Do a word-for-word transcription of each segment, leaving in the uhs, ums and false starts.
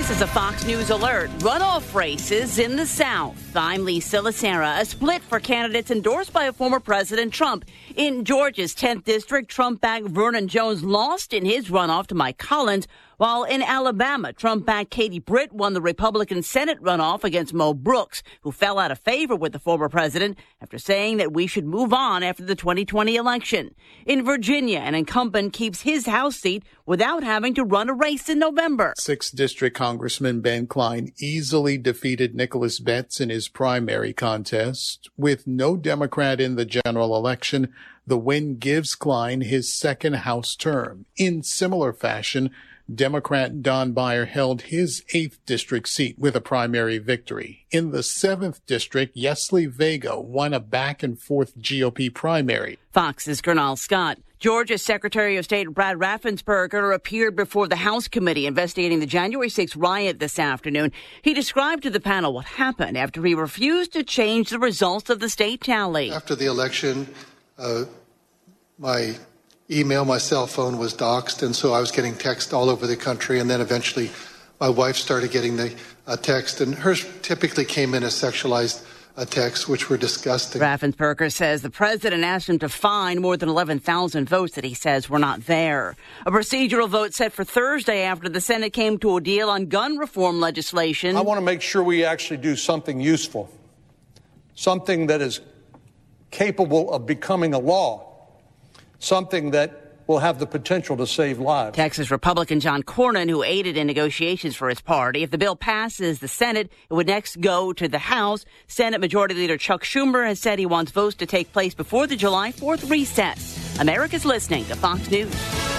This is a Fox News alert. Runoff races in the South. I'm Lisa Lacera. A split for candidates endorsed by former President Trump. In Georgia's tenth district, Trump-backed Vernon Jones lost in his runoff to Mike Collins, while in Alabama, Trump-backed Katie Britt won the Republican Senate runoff against Mo Brooks, who fell out of favor with the former president after saying that we should move on after the twenty twenty election. In Virginia, an incumbent keeps his House seat without having to run a race in November. sixth District Congressman Ben Cline easily defeated Nicholas Betts in his primary contest. With no Democrat in the general election, the win gives Cline his second House term. In similar fashion, Democrat Don Beyer held his eighth district seat with a primary victory. In the seventh district, Yesley Vega won a back-and-forth G O P primary. Fox's Gernal Scott. Georgia's Secretary of State Brad Raffensperger appeared before the House committee investigating the January sixth riot this afternoon. He described to the panel what happened after he refused to change the results of the state tally. After the election, uh, my email, my cell phone was doxxed, and so I was getting text all over the country, and then eventually my wife started getting the uh, text, and hers typically came in as sexualized uh, texts, which were disgusting. Raffensperger says the president asked him to find more than eleven thousand votes that he says were not there. A procedural vote set for Thursday after the Senate came to a deal on gun reform legislation. I want to make sure we actually do something useful, something that is capable of becoming a law, something that will have the potential to save lives. Texas Republican John Cornyn, who aided in negotiations for his party. If the bill passes the Senate, it would next go to the House. Senate Majority Leader Chuck Schumer has said he wants votes to take place before the July fourth recess. America's listening to Fox News.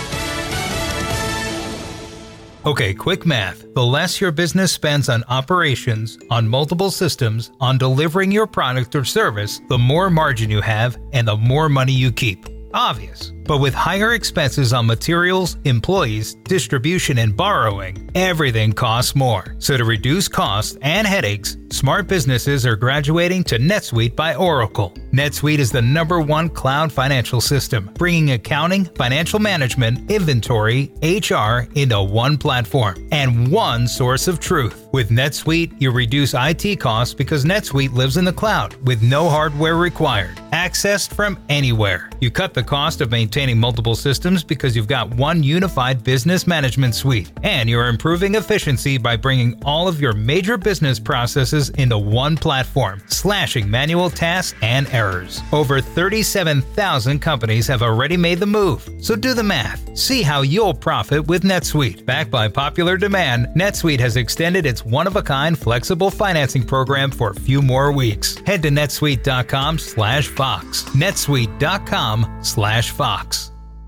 Okay, quick math. The less your business spends on operations, on multiple systems, on delivering your product or service, the more margin you have and the more money you keep. Obvious. But with higher expenses on materials, employees, distribution, and borrowing, everything costs more. So to reduce costs and headaches, smart businesses are graduating to NetSuite by Oracle. NetSuite is the number one cloud financial system, bringing accounting, financial management, inventory, H R into one platform and one source of truth. With NetSuite, you reduce I T costs because NetSuite lives in the cloud with no hardware required, accessed from anywhere. You cut the cost of maintaining multiple systems because you've got one unified business management suite, and you're improving efficiency by bringing all of your major business processes into one platform, slashing manual tasks and errors. Over thirty-seven thousand companies have already made the move, so do the math. See how you'll profit with NetSuite. Backed by popular demand, NetSuite has extended its one-of-a-kind flexible financing program for a few more weeks. Head to netsuite.com slash Fox. netsuite.com slash Fox.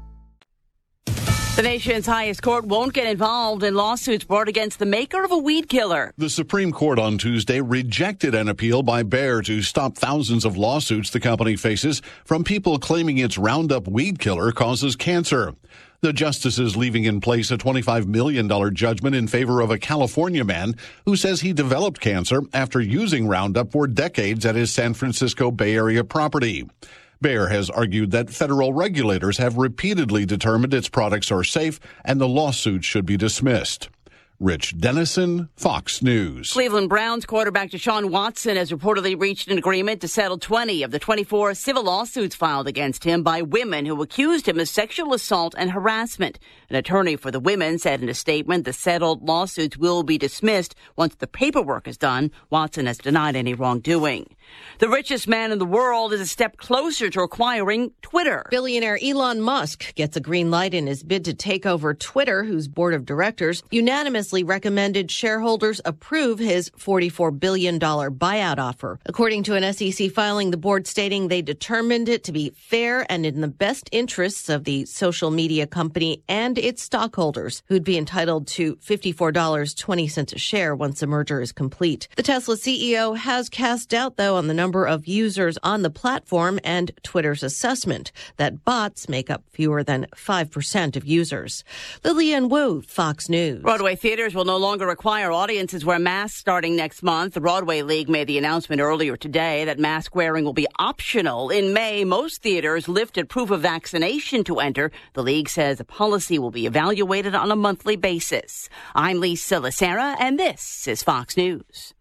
The nation's highest court won't get involved in lawsuits brought against the maker of a weed killer. The Supreme Court on Tuesday rejected an appeal by Bayer to stop thousands of lawsuits the company faces from people claiming its Roundup weed killer causes cancer. The justices leaving in place a twenty-five million dollars judgment in favor of a California man who says he developed cancer after using Roundup for decades at his San Francisco Bay Area property. Bayer has argued that federal regulators have repeatedly determined its products are safe and the lawsuit should be dismissed. Rich Dennison, Fox News. Cleveland Browns quarterback Deshaun Watson has reportedly reached an agreement to settle twenty of the twenty-four civil lawsuits filed against him by women who accused him of sexual assault and harassment. An attorney for the women said in a statement the settled lawsuits will be dismissed once the paperwork is done. Watson has denied any wrongdoing. The richest man in the world is a step closer to acquiring Twitter. Billionaire Elon Musk gets a green light in his bid to take over Twitter, whose board of directors unanimously recommended shareholders approve his forty-four billion dollars buyout offer. According to an S E C filing, the board stating they determined it to be fair and in the best interests of the social media company and its stockholders, who'd be entitled to fifty-four dollars and twenty cents a share once the merger is complete. The Tesla C E O has cast doubt, though, on the number of users on the platform and Twitter's assessment that bots make up fewer than five percent of users. Lillian Wu, Fox News. Broadway Theater Theaters will no longer require audiences wear masks starting next month. The Broadway League made the announcement earlier today that mask wearing will be optional. In May, most theaters lifted proof of vaccination to enter. The league says the policy will be evaluated on a monthly basis. I'm Lisa Lacera, and this is Fox News.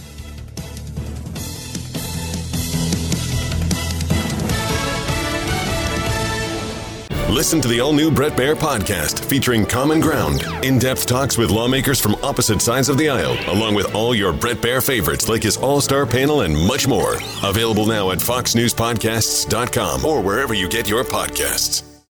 Listen to the all-new Bret Baier podcast featuring Common Ground, in-depth talks with lawmakers from opposite sides of the aisle, along with all your Bret Baier favorites like his all-star panel and much more. Available now at fox news podcasts dot com or wherever you get your podcasts.